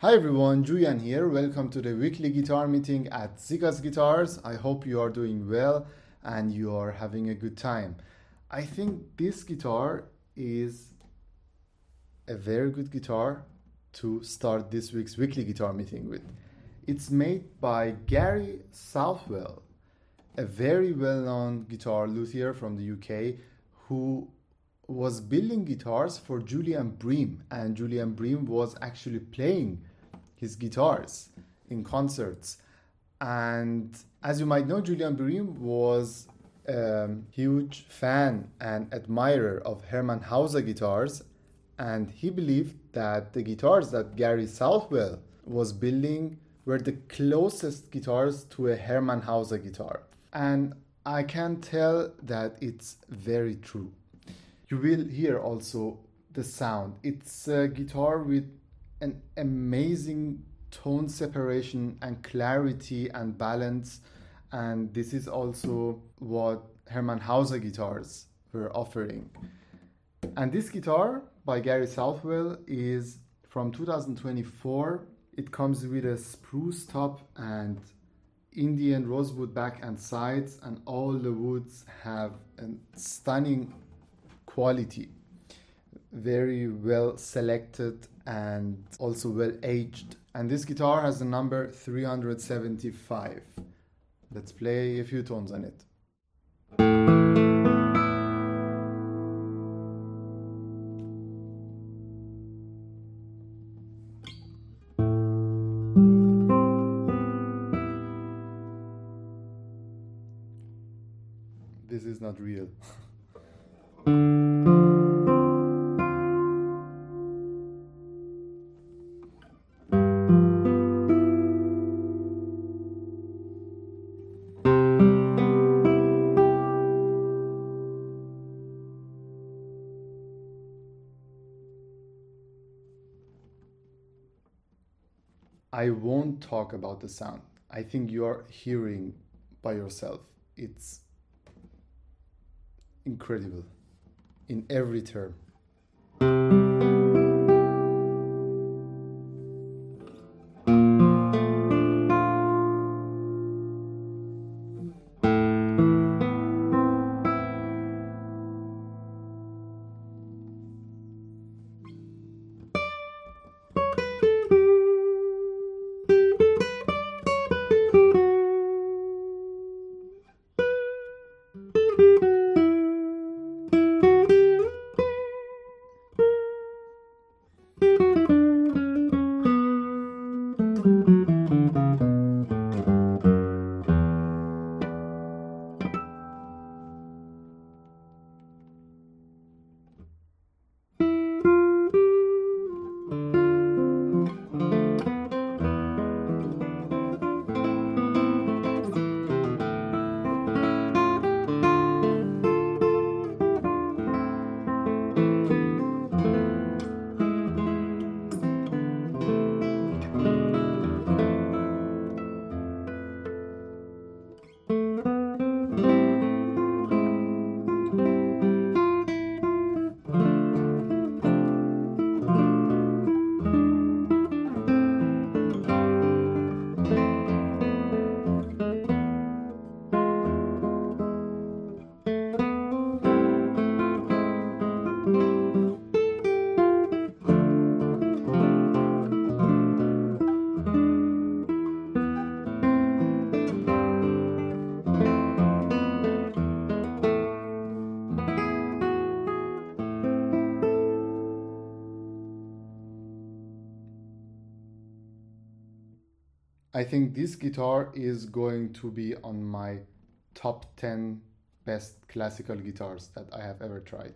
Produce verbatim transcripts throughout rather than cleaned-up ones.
Hi everyone, Julian here. Welcome to the weekly guitar meeting at Ziga's Guitars. I hope you are doing well and you are having a good time. I think this guitar is a very good guitar to start this week's weekly guitar meeting with. It's made by Gary Southwell, a very well-known guitar luthier from the U K who was building guitars for Julian Bream, and Julian Bream was actually playing his guitars in concerts. And as you might know, Julian Bream was a huge fan and admirer of Herman Hauser guitars, and he believed that the guitars that Gary Southwell was building were the closest guitars to a Herman Hauser guitar. And I can tell that it's very true. You will hear also the sound. It's a guitar with an amazing tone separation and clarity and balance, and this is also what Herman Hauser guitars were offering. And this guitar by Gary Southwell is from two thousand twenty-four. It comes with a spruce top and Indian rosewood back and sides, and all the woods have a stunning quality, very well selected and also well aged. And this guitar has the number three hundred seventy-five. Let's play a few tones on it. This is not real. I won't talk about the sound. I think you're hearing by yourself. It's incredible in every term. I think this guitar is going to be on my top ten best classical guitars that I have ever tried.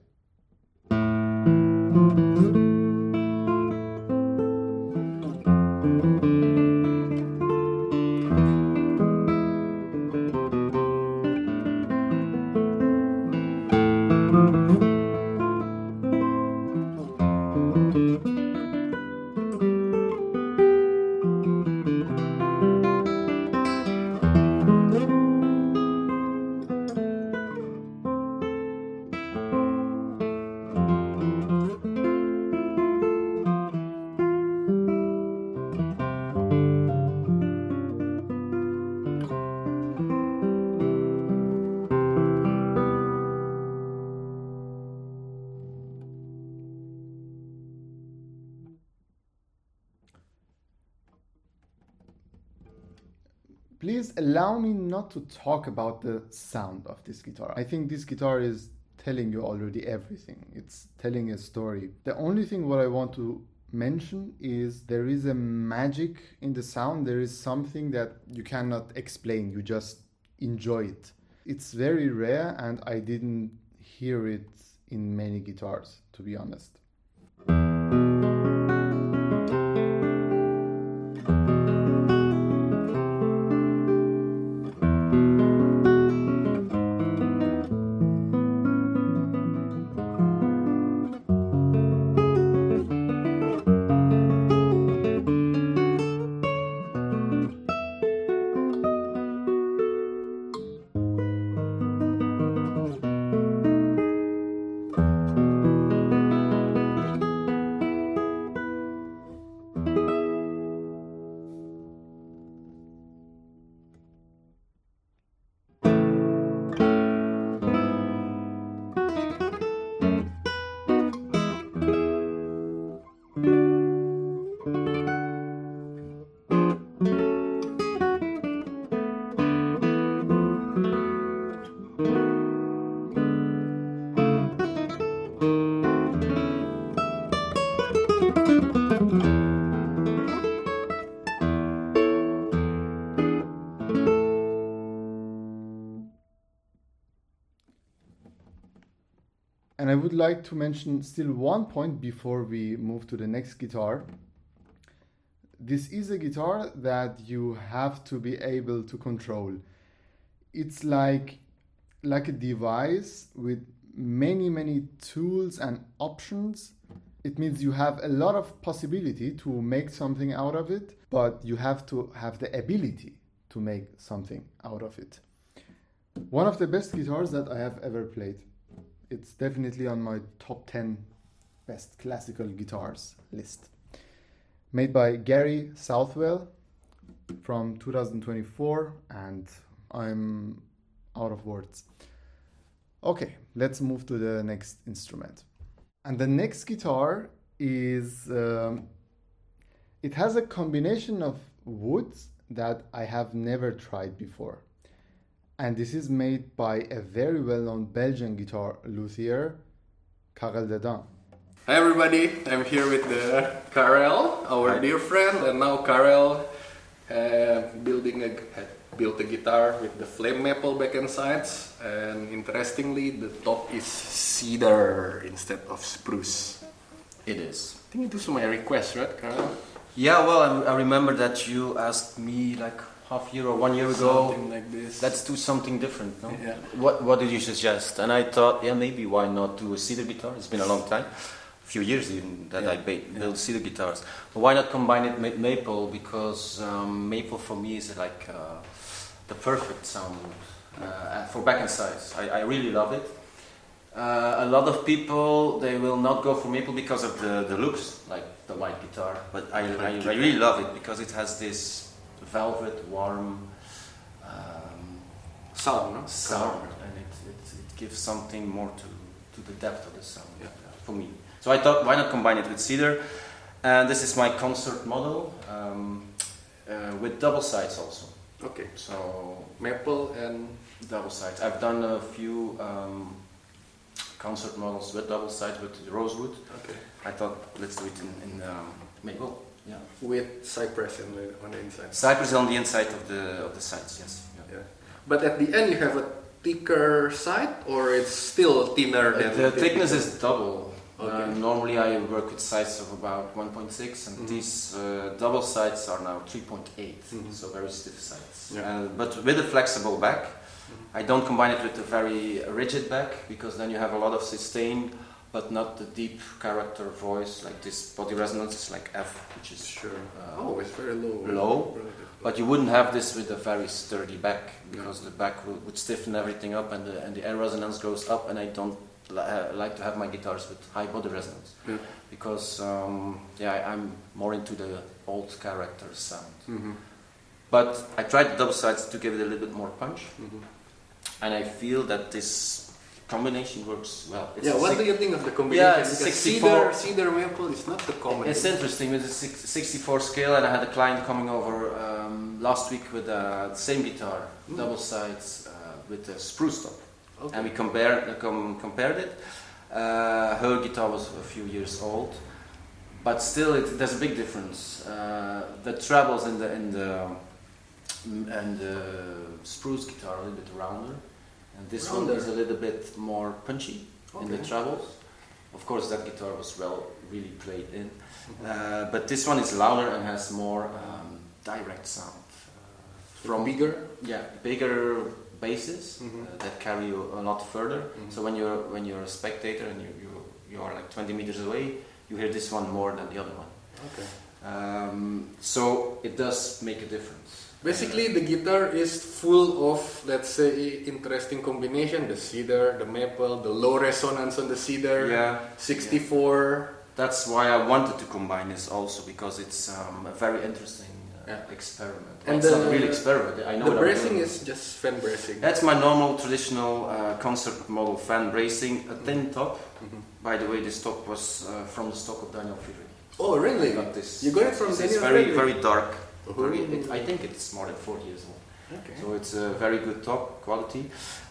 please allow me not to talk about the sound of this guitar. I think this guitar is telling you already everything. It's telling a story. The only thing what I want to mention is there is a magic in the sound. There is something that you cannot explain. You just enjoy it. It's very rare, and I didn't hear it in many guitars, to be honest. And I would like to mention still one point before we move to the next guitar. This is a guitar that you have to be able to control. It's like, like a device with many, many tools and options. It means you have a lot of possibility to make something out of it, but you have to have the ability to make something out of it. One of the best guitars that I have ever played. It's definitely on my top ten best classical guitars list. Made by Gary Southwell from two thousand twenty-four, and I'm out of words. Okay, let's move to the next instrument. And the next guitar is, um, it has a combination of woods that I have never tried before. And this is made by a very well-known Belgian guitar luthier, Karel Dedaan. Hi everybody, I'm here with the Karel, our Hi. dear friend, and now Karel uh, building a, built a guitar with the flame maple back and sides, and interestingly the top is cedar instead of spruce. It is. I think it was my request, right, Karel? Yeah, well, I, I remember that you asked me like half year or one year ago, something like this. Let's do something different, no? Yeah. What What did you suggest? And I thought, yeah, maybe why not do a cedar guitar? It's been a long time, a few years even that yeah. I built yeah. cedar guitars. But why not combine it with maple? Because um, maple for me is like uh, the perfect sound uh, for back and sides. I, I really love it. Uh, a lot of people, they will not go for maple because of the, the looks, like the white guitar. But I, I, I really love it because it has this velvet, warm um, sound, no? sound, and it, it, it gives something more to, to the depth of the sound yeah. uh, for me. So I thought, why not combine it with cedar? And this is my concert model um, uh, with double sides also. Okay. So maple and double sides. I've done a few um, concert models with double sides with rosewood. Okay. I thought let's do it in, in um, maple. Yeah. With cypress on the, on the inside. Cypress on the inside of the of the sides, yes. Yeah. yeah. But at the end you have a thicker side, or it's still thinner than uh, the thickness is double. Okay. Uh, normally I work with sides of about one point six, and mm-hmm. these uh, double sides are now three point eight, mm-hmm. so very stiff sides. Yeah. Uh, but with a flexible back. Mm-hmm. I don't combine it with a very rigid back, because then you have a lot of sustain, but not the deep character voice, like this body resonance is like F, which is sure. Uh, oh, it's very low. Low, but you wouldn't have this with a very sturdy back, because yeah. the back would, would stiffen everything up, and the and the air resonance goes up, and I don't li- uh, like to have my guitars with high body resonance, yeah. because um, yeah, I, I'm more into the old character sound. Mm-hmm. But I tried the double sides to give it a little bit more punch, mm-hmm. and I feel that this combination works well. It's Yeah, a what six- do you think of the combination? Yeah, it's Because sixty-four. cedar, cedar maple is not the common. It's interesting. It's a six, sixty-four scale, and I had a client coming over um, last week with uh, the same guitar, Mm. double sides, uh, with a spruce top, Okay. and we compared uh, com- compared it. Uh, her guitar was a few years old, but still, it, there's a big difference. Uh, the trebles in the in the mm, and the spruce guitar are a little bit rounder, and this Rounder. one is a little bit more punchy in the Okay. trebles. Of course, that guitar was well really played in, uh, but this one is louder and has more um, direct sound. Uh, From bigger. yeah, bigger basses Mhm. uh, that carry you a lot further. Mhm. So when you're when you're a spectator and you you you are like twenty meters away, you hear this one more than the other one. Okay. Um, so it does make a difference. Basically, the guitar is full of, let's say, interesting combination: the cedar, the maple, the low resonance on the cedar. Yeah, sixty-four. that's why I wanted to combine this also, because it's um, a very interesting uh, Yeah. experiment. And it's the- not a real experiment. I know The what I'm bracing doing. is just fan bracing. That's my normal traditional uh, concert model fan bracing, a thin top. Mhm. By the way, this top was uh, from the stock of Daniel Friedrich. Oh, really? I got this. You got it from It's Daniel very, Friedrich? very dark. Oh. Very, it, I think it's more than forty years old. Okay. So it's a very good top quality.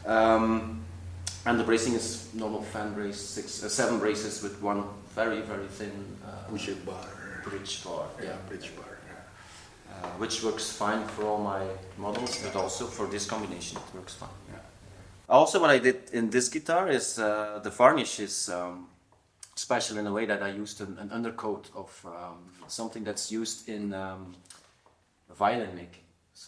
Um, and the bracing is normal fan brace, six, uh, seven braces with one very, very thin uh, Push it bar. bridge bar. Yeah, bridge bar. Uh, which works fine for all my models, but also for this combination it works fine. Yeah. Also, what I did in this guitar is uh, the varnish is um, special in a way that I used an, an undercoat of um, something that's used in um, violin making.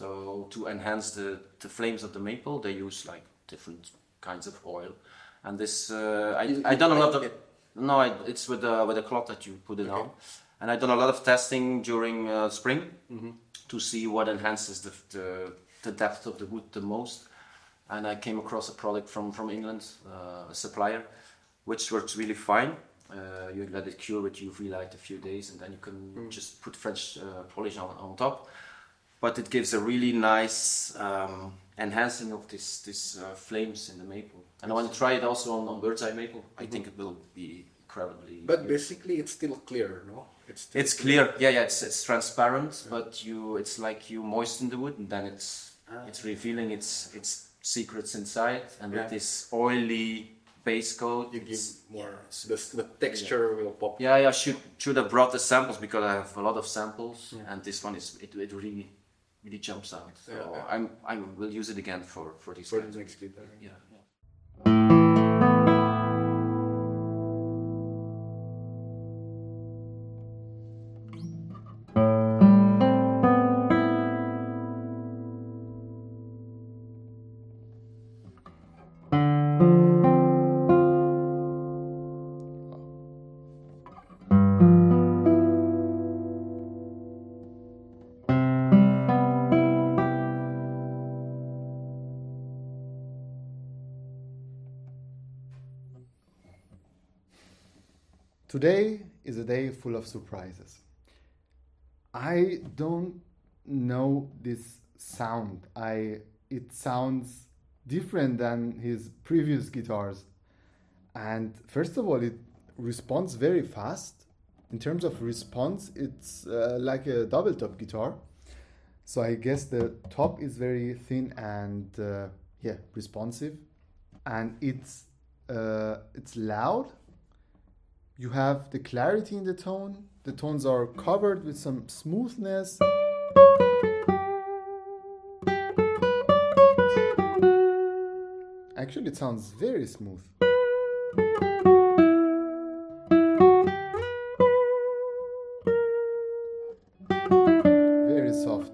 So to enhance the, the flames of the maple, they use like different kinds of oil. And this, uh, I You- I you done a lot paint of. it? No, I, it's with a, with a cloth that you put it Okay. on. And I've done a lot of testing during uh, spring Mhm. to see what enhances the, the, the depth of the wood the most. And I came across a product from, from England, uh, a supplier, which works really fine. Uh, you let it cure with U V light a few days, and then you can Mm. just put French uh, polish on, on top. But it gives a really nice um, enhancing of this, this uh, flames in the maple. And I want to try it also on, on bird's eye maple. I think it will be incredibly But good. basically, it's still clear, no? It's still It's clear, yeah, yeah. It's it's transparent, but you, it's like you moisten the wood, and then it's Ah. it's revealing its its secrets inside. And Yeah. with this oily base coat, You give it's- more. The, the texture will pop. yeah, yeah. Should should have brought the samples, because I have a lot of samples, Yeah. and this one is it, it really really jumps out. So Yeah, yeah. I'm I will use it again for for these. For kinds the of- next guitar. Yeah, yeah. Today is a day full of surprises. I don't know this sound. I it sounds different than his previous guitars. And first of all, it responds very fast. In terms of response, it's uh, like a double top guitar. So I guess the top is very thin and uh, yeah, responsive, and it's uh, it's loud. You have the clarity in the tone. The tones are covered with some smoothness. Actually, it sounds very smooth. Very soft.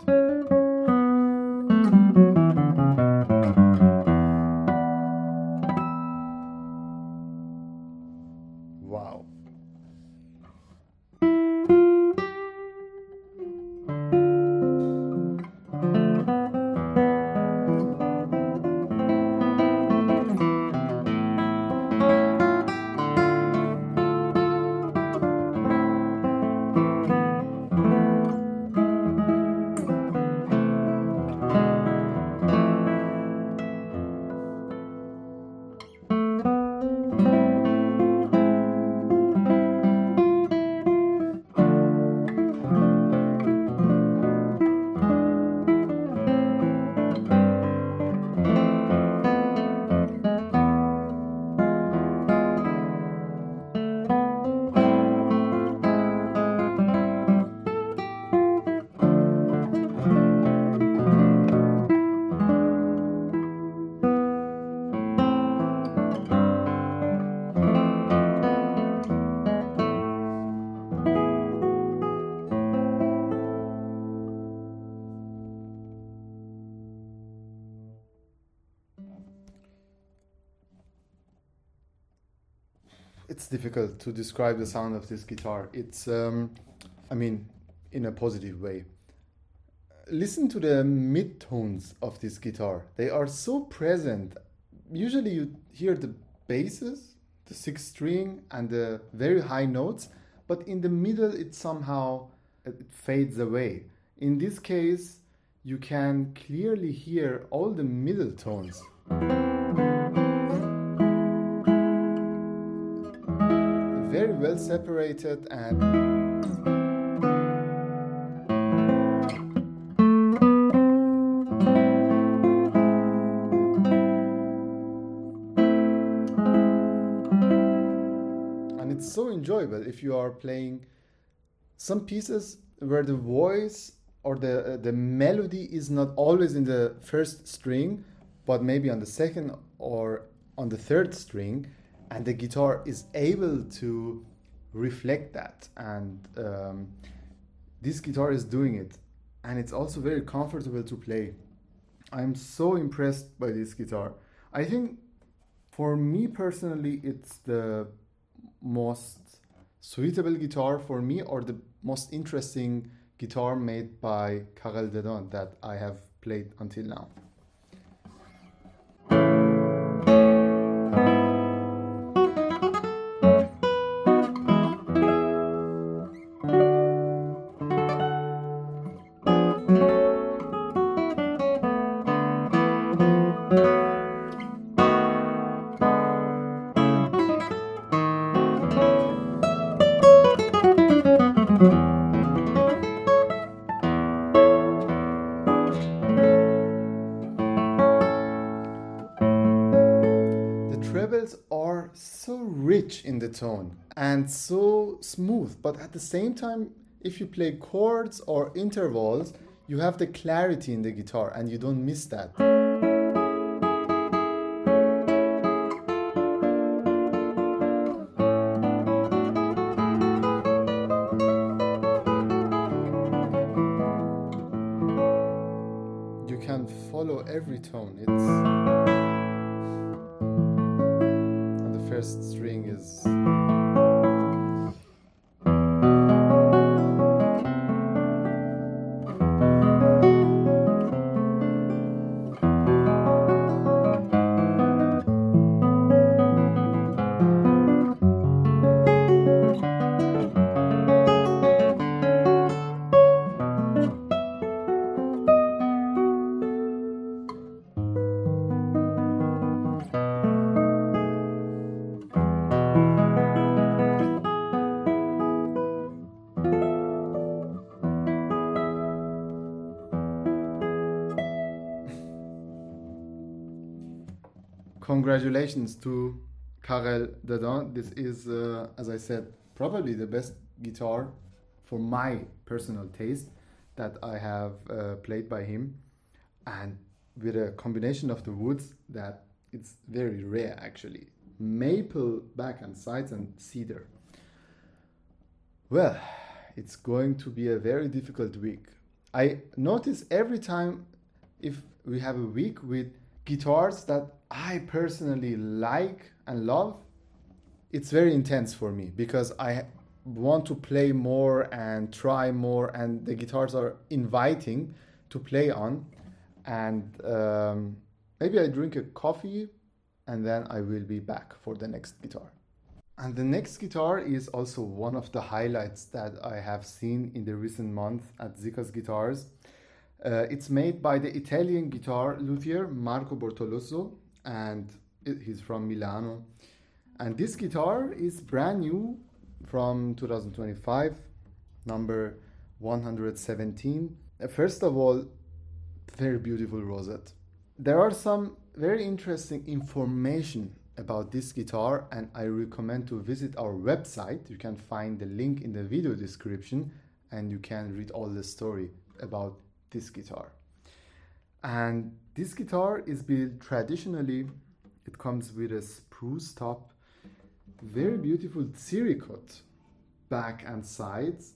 Wow. it's difficult to describe the sound of this guitar. It's, um, I mean, in a positive way. Listen to the mid-tones of this guitar. They are so present. Usually you hear the basses, the sixth string, and the very high notes, but in the middle it somehow it fades away. In this case, you can clearly hear all the middle tones. Very well separated, and so enjoyable if you are playing some pieces where the voice or the uh, the melody is not always in the first string, but maybe on the second or on the third string, and the guitar is able to reflect that, and um, this guitar is doing it, and it's also very comfortable to play. I'm so impressed by this guitar. I think for me personally it's the most suitable guitar for me, or the most interesting guitar made by Karel Dedan that I have played until now. Trebles are so rich in the tone and so smooth, but at the same time, if you play chords or intervals, you have the clarity in the guitar and you don't miss that. You can follow every tone. It's first string is Congratulations to Karel Dedan. This is, uh, as I said, probably the best guitar for my personal taste that I have uh, played by him, and with a combination of the woods that it's very rare actually. Maple back and sides and cedar. Well, it's going to be a very difficult week. I notice every time if we have a week with guitars that I personally like and love, it's very intense for me because I want to play more and try more, and the guitars are inviting to play on. And um, maybe I drink a coffee and then I will be back for the next guitar. And the next guitar is also one of the highlights that I have seen in the recent month at Zika's Guitars. Uh, it's made by the Italian guitar luthier Marco Bortoloso, and it, he's from Milano. And this guitar is brand new from two thousand twenty-five, number one hundred seventeen. Uh, first of all, very beautiful rosette. There are some very interesting information about this guitar, and I recommend to visit our website. You can find the link in the video description and you can read all the story about this guitar. And this guitar is built traditionally. It comes with a spruce top, very beautiful Ziricut back and sides,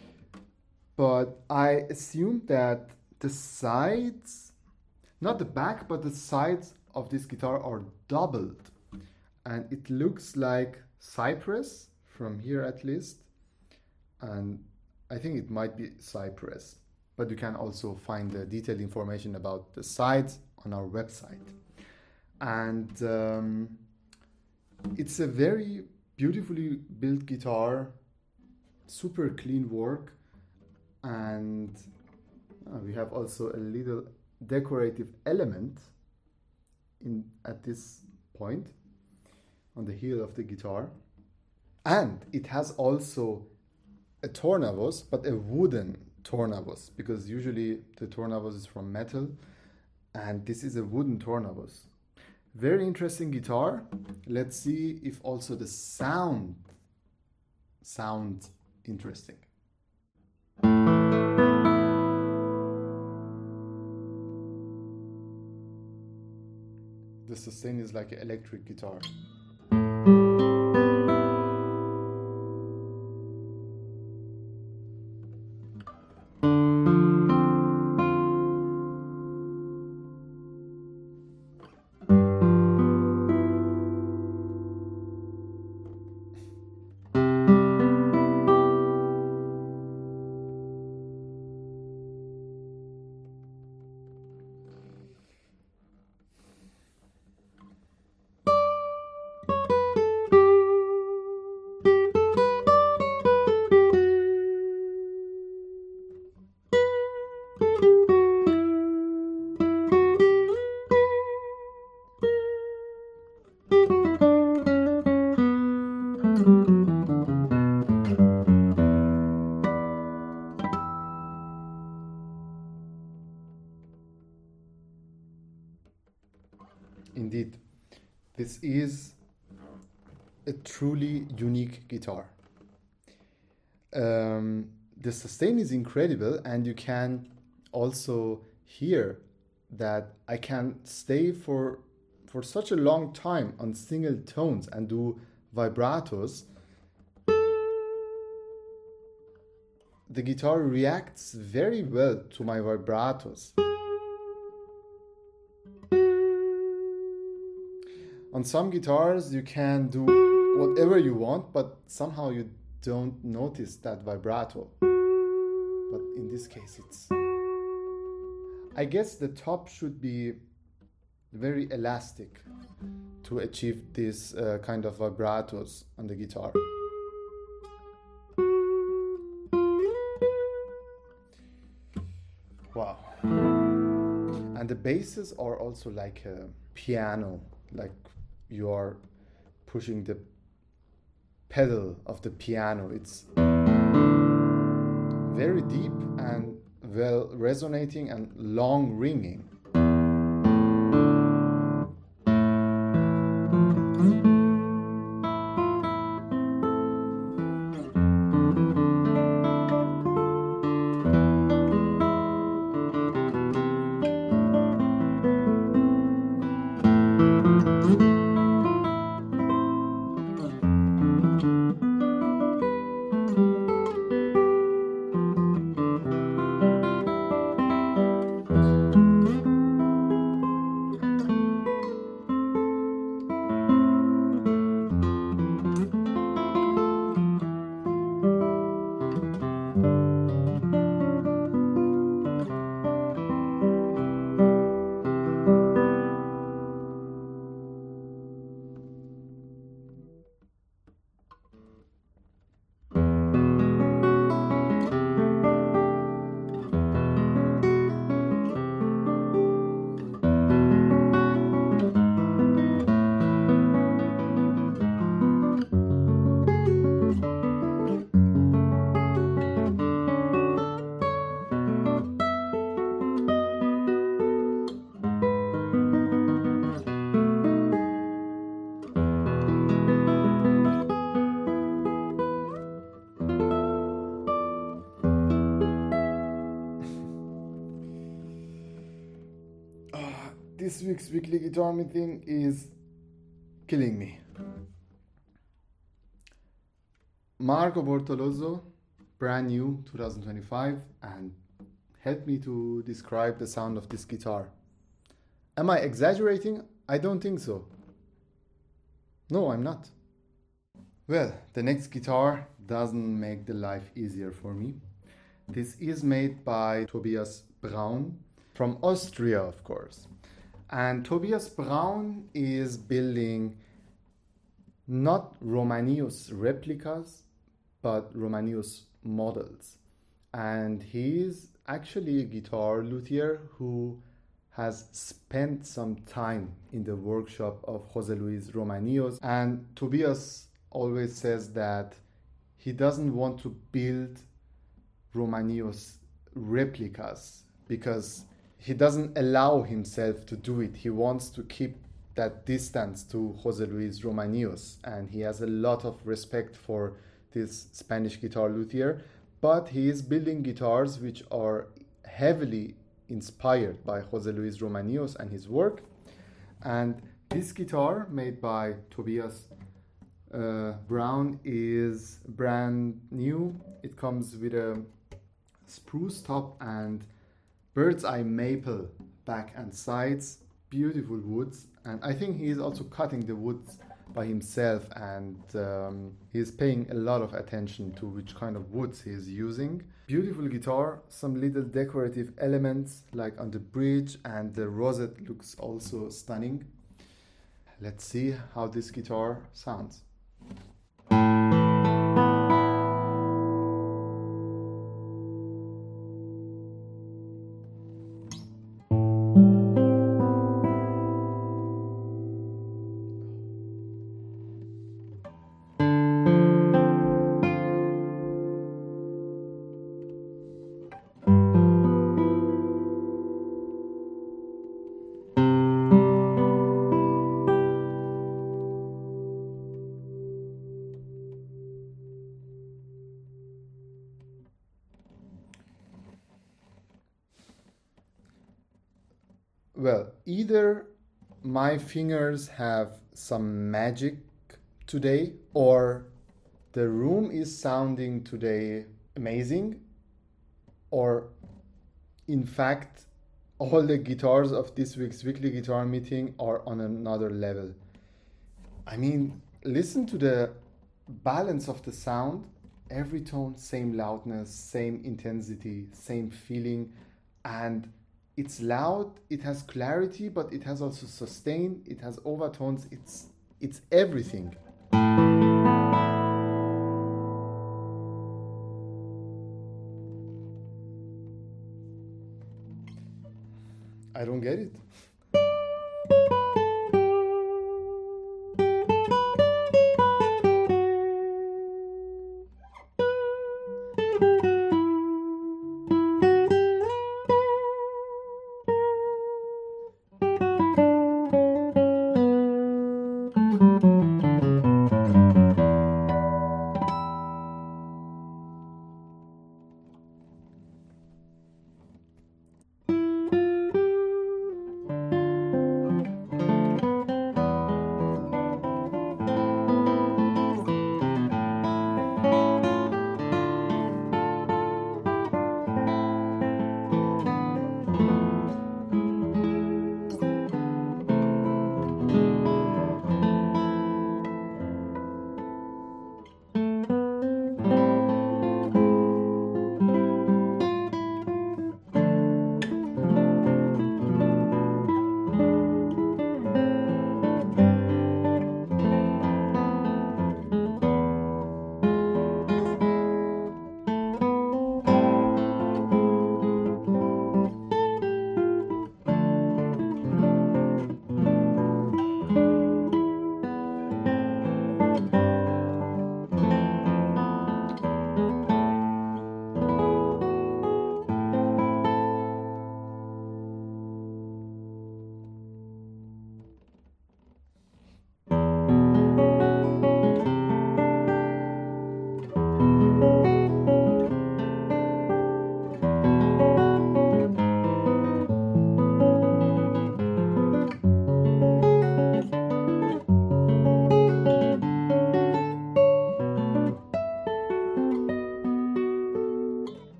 but I assume that the sides, not the back but the sides of this guitar are doubled, and it looks like Cypress from here at least, and I think it might be Cypress, but you can also find the detailed information about the sides on our website. And um, it's a very beautifully built guitar, super clean work, and uh, we have also a little decorative element in at this point on the heel of the guitar. And it has also a tornavos, but a wooden tornavos, because usually the tornavos is from metal, and this is a wooden tornavos. Very interesting guitar. Let's see if also the sound sounds interesting. The sustain is like an electric guitar. Indeed, this is a truly unique guitar. Um, the sustain is incredible, and you can also hear that I can stay for for such a long time on single tones and do vibratos. The guitar reacts very well to my vibratos. On some guitars you can do whatever you want, but somehow you don't notice that vibrato. But in this case it's... I guess the top should be very elastic to achieve this uh, kind of vibratos on the guitar. Wow. And the basses are also like a piano, like you are pushing the pedal of the piano. It's very deep and well resonating and long ringing. This week's weekly guitar meeting is killing me. Marco Bortolozzo, brand new, twenty twenty-five, and helped me to describe the sound of this guitar. Am I exaggerating? I don't think so. No, I'm not. Well, the next guitar doesn't make the life easier for me. This is made by Tobias Braun from Austria, of course. And Tobias Braun is building not Romanius replicas, but Romanius models. And he is actually a guitar luthier who has spent some time in the workshop of Jose Luis Romanius. And Tobias always says that he doesn't want to build Romanius replicas because he doesn't allow himself to do it. He wants to keep that distance to Jose Luis Romanius, and he has a lot of respect for this Spanish guitar luthier, but he is building guitars which are heavily inspired by Jose Luis Romanius and his work. And this guitar made by Tobias uh, Braun is brand new. It comes with a spruce top and bird's eye maple back and sides, beautiful woods. And I think he is also cutting the woods by himself, and um, he's paying a lot of attention to which kind of woods he is using. Beautiful guitar, some little decorative elements like on the bridge, and the rosette looks also stunning. Let's see how this guitar sounds. Well, either my fingers have some magic today, or the room is sounding today amazing, or in fact, all the guitars of this week's weekly guitar meeting are on another level. I mean, listen to the balance of the sound. Every tone, same loudness, same intensity, same feeling, and it's loud, it has clarity, but it has also sustain, it has overtones, it's it's everything. I don't get it.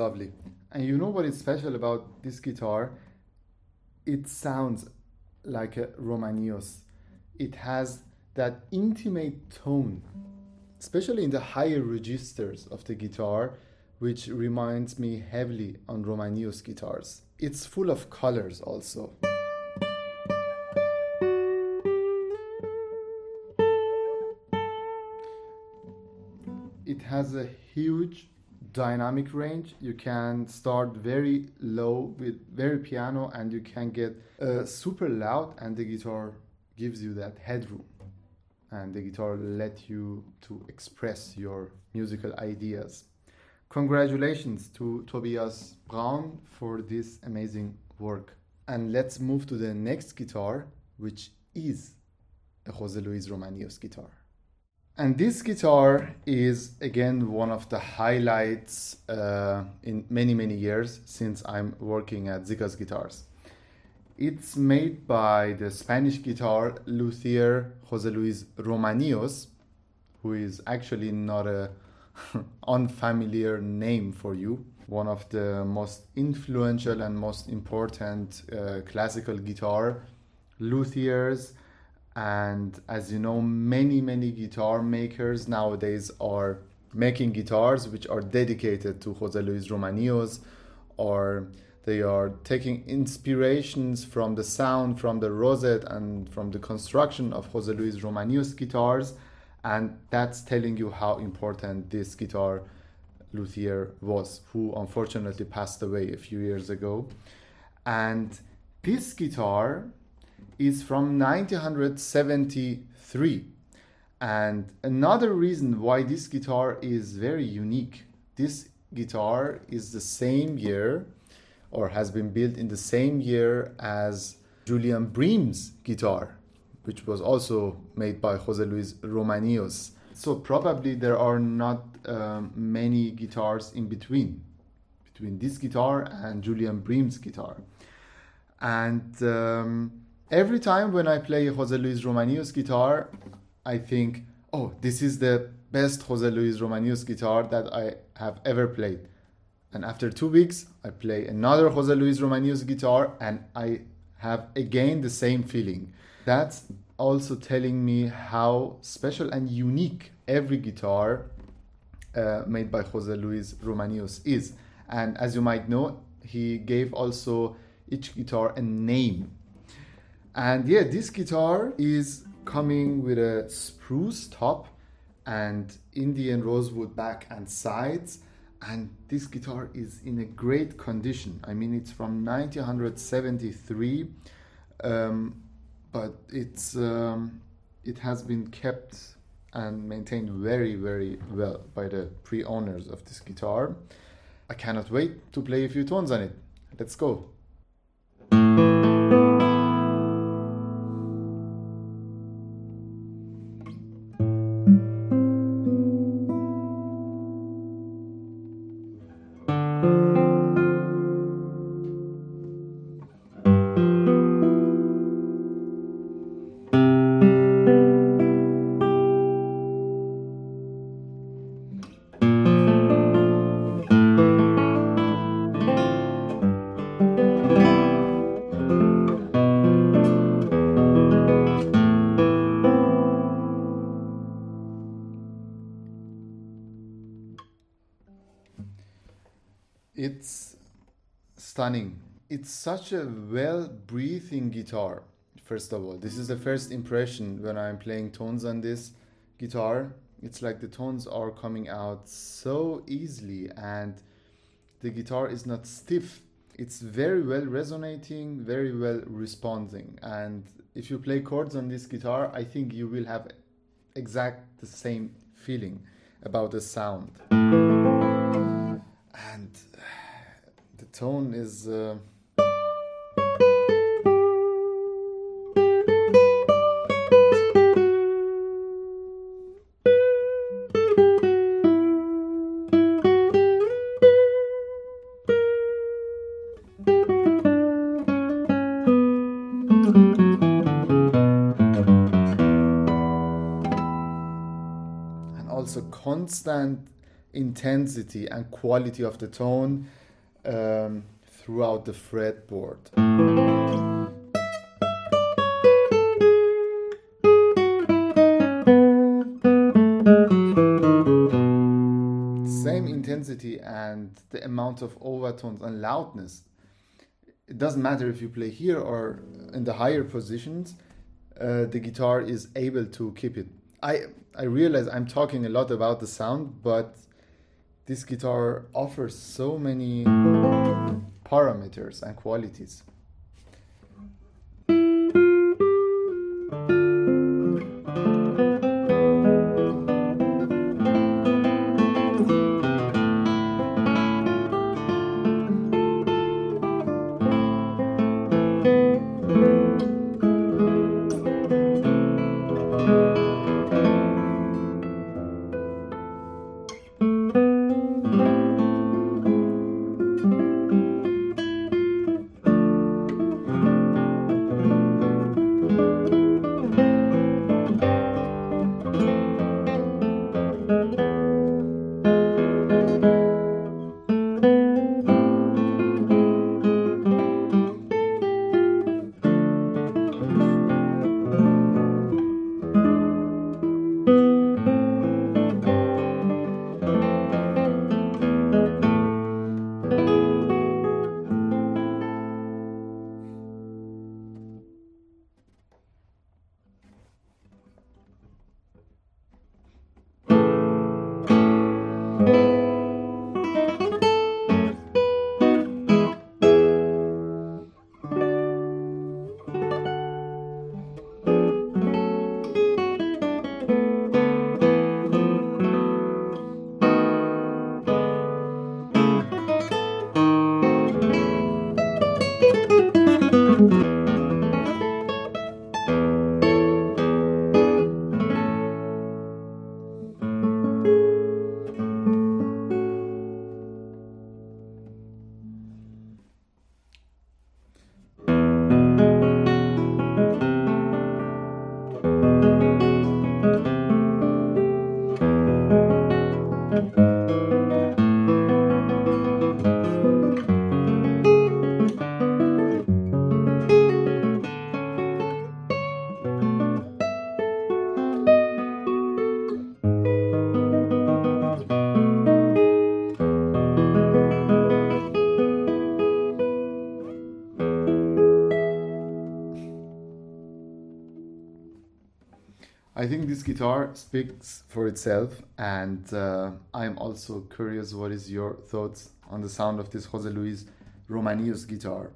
lovely. And you know what is special about this guitar? It sounds like a Romanios. It has that intimate tone, especially in the higher registers of the guitar, which reminds me heavily on Romanios guitars. It's full of colors also. It has a huge dynamic range. You can start very low with very piano and you can get uh, super loud, and the guitar gives you that headroom, and the guitar let you to express your musical ideas. Congratulations to Tobias Braun for this amazing work. And let's move to the next guitar, which is a Jose Luis Romanios guitar. And this guitar is again one of the highlights uh, in many, many years since I'm working at Zicaz Guitars. It's made by the Spanish guitar luthier Jose Luis Romanios, who is actually not a unfamiliar name for you. One of the most influential and most important uh, classical guitar luthiers. And as you know, many, many guitar makers nowadays are making guitars which are dedicated to Jose Luis Romanios, or they are taking inspirations from the sound, from the rosette, and from the construction of Jose Luis Romanios guitars. And that's telling you how important this guitar luthier was, who unfortunately passed away a few years ago. And this guitar is from nineteen seventy-three. And another reason why this guitar is very unique, this guitar is the same year, or has been built in the same year as Julian Bream's guitar, which was also made by Jose Luis Romanios. So probably there are not um, many guitars in between, between this guitar and Julian Bream's guitar. And um, every time when I play Jose Luis Romanios guitar, I think, oh, this is the best Jose Luis Romanios guitar that I have ever played. And after two weeks, I play another Jose Luis Romanios guitar and I have again the same feeling. That's also telling me how special and unique every guitar uh, made by Jose Luis Romanios is. And as you might know, he gave also each guitar a name. And yeah, this guitar is coming with a spruce top and Indian rosewood back and sides. And this guitar is in a great condition. I mean, it's from nineteen seventy-three. Um, but it's um, it has been kept and maintained very, very well by the pre-owners of this guitar. I cannot wait to play a few tones on it. Let's go. It's stunning. It's such a well-breathing guitar, first of all. This is the first impression when I'm playing tones on this guitar. It's like the tones are coming out so easily and the guitar is not stiff. It's very well resonating, very well responding. And if you play chords on this guitar, I think you will have exact the same feeling about the sound. And the tone is uh, and also constant intensity and quality of the tone um, throughout the fretboard. Same intensity and the amount of overtones and loudness. It doesn't matter if you play here or in the higher positions, uh, the guitar is able to keep it. I, I realize I'm talking a lot about the sound, but this guitar offers so many parameters and qualities. I think this guitar speaks for itself, and uh, I'm also curious what is your thoughts on the sound of this Jose Luis Romanius guitar.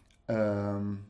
Um,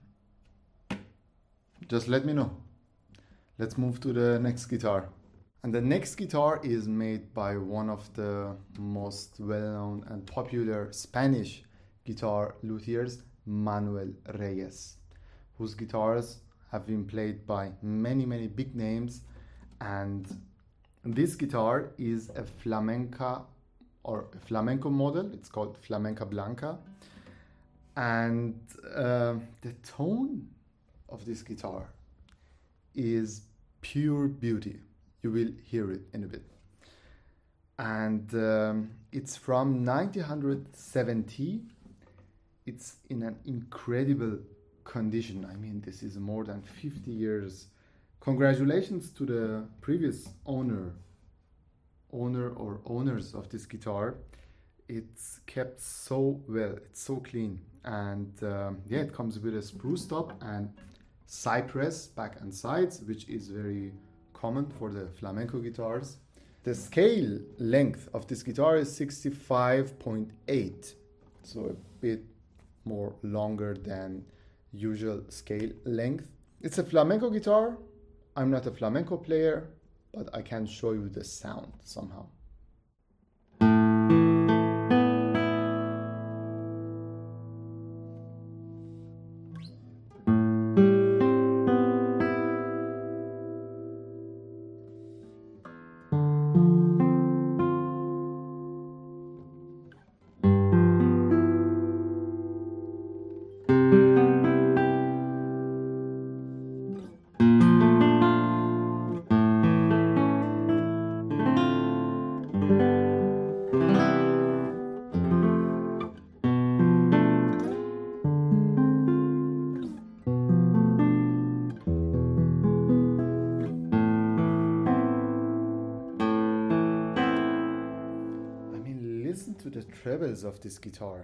just let me know. Let's move to the next guitar. And the next guitar is made by one of the most well-known and popular Spanish guitar luthiers, Manuel Reyes, whose guitars have been played by many, many big names. And this guitar is a flamenca or a flamenco model. It's called Flamenca Blanca. And uh, the tone of this guitar is pure beauty. You will hear it in a bit. And um, it's from nineteen seventy. It's in an incredible condition. I mean, this is more than fifty years. Congratulations to the previous owner, owner or owners of this guitar. It's kept so well, it's so clean. And um, yeah, it comes with a spruce top and cypress back and sides, which is very common for the flamenco guitars. The scale length of this guitar is sixty-five point eight, so a bit more longer than usual scale length. It's a flamenco guitar. I'm not a flamenco player, but I can show you the sound somehow. trebles of this guitar.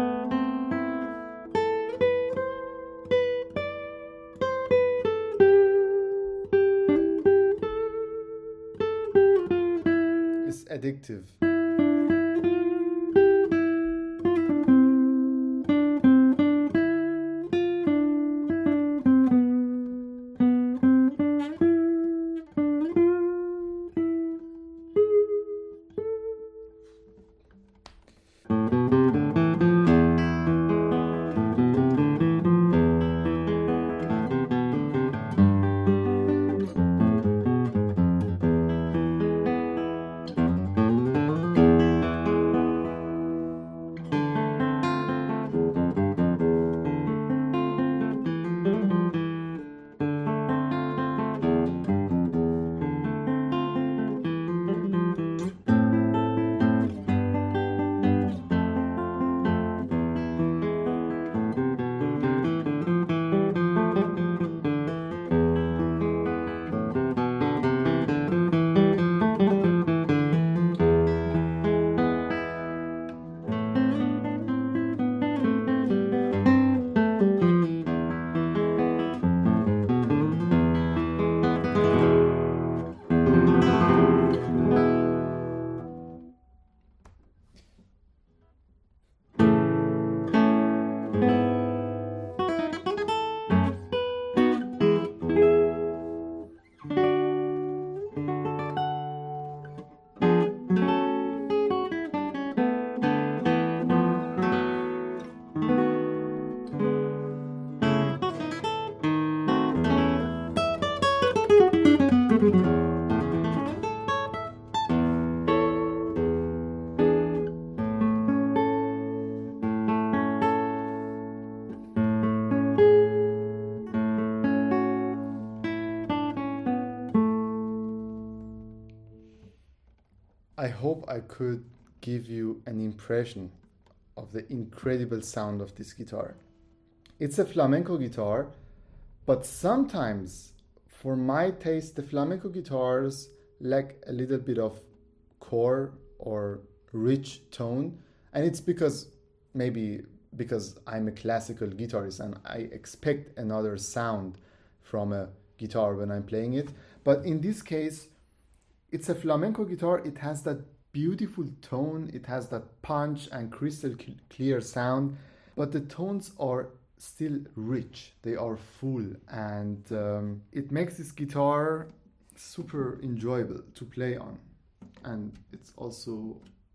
It's addictive. I hope I could give you an impression of the incredible sound of this guitar. It's a flamenco guitar, but sometimes, for my taste, the flamenco guitars lack a little bit of core or rich tone, and it's because maybe because I'm a classical guitarist and I expect another sound from a guitar when I'm playing it. But in this case, it's a flamenco guitar. It has that beautiful tone, it has that punch and crystal clear sound, but the tones are still rich, they are full, and um, it makes this guitar super enjoyable to play on, and it's also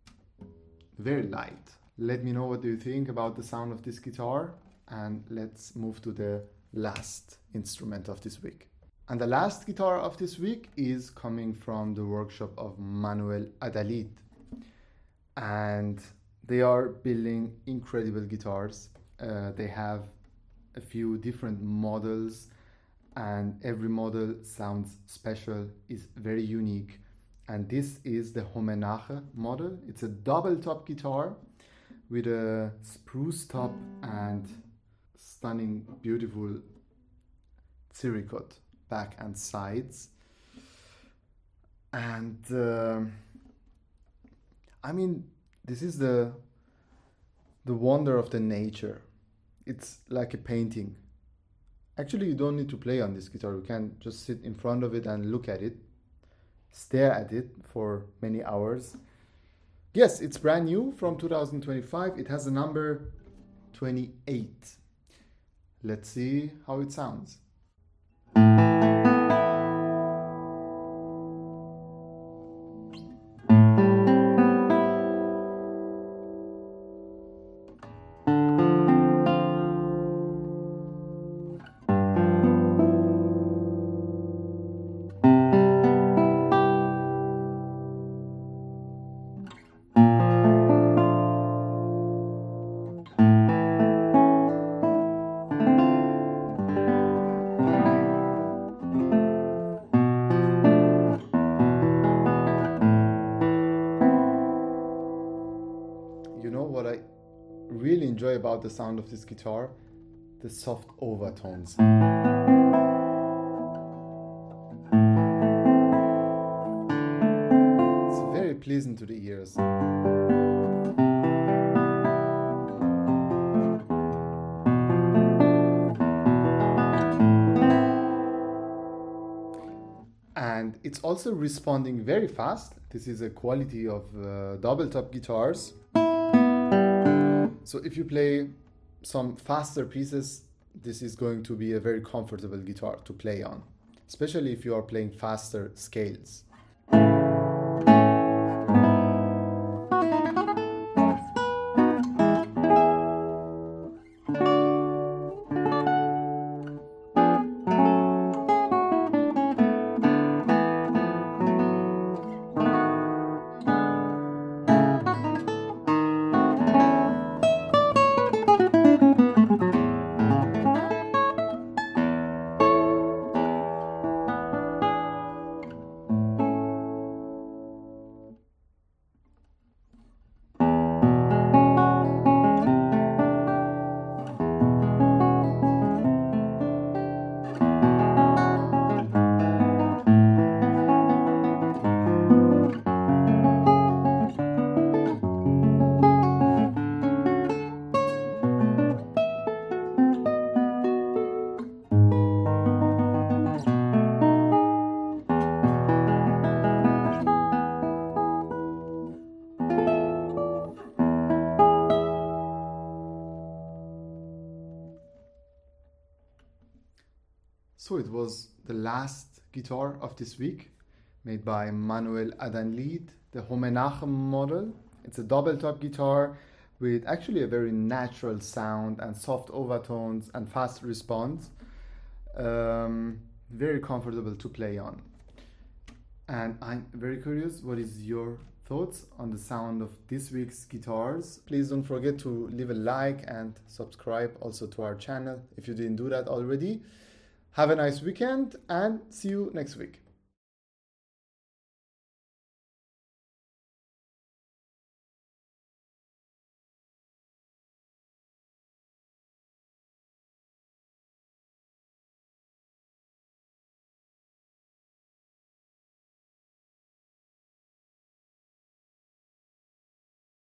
very light. Let me know what do you think about the sound of this guitar, and let's move to the last instrument of this week. And the last guitar of this week is coming from the workshop of Manuel Adalid, and they are building incredible guitars. Uh, they have a few different models, and every model sounds special, is very unique. And this is the Homenage model. It's a double top guitar with a spruce top and stunning, beautiful Ziricot back and sides. And uh, I mean, this is the the wonder of the nature. It's like a painting. Actually, you don't need to play on this guitar. You can just sit in front of it and look at it, stare at it for many hours. Yes, it's brand new from two thousand twenty-five. It has the number twenty-eight. Let's see how it sounds. Really enjoy about the sound of this guitar, the soft overtones. It's very pleasant to the ears. it's also responding very fast. This is a quality of uh, double top guitars. So if you play some faster pieces, this is going to be a very comfortable guitar to play on, especially if you are playing faster scales. So it was the last guitar of this week, made by Manuel Adanlid, the Homenachem model. It's a double top guitar with actually a very natural sound and soft overtones and fast response. Um, very comfortable to play on. And I'm very curious, what is your thoughts on the sound of this week's guitars? Please don't forget to leave a like and subscribe also to our channel if you didn't do that already. Have a nice weekend and see you next week.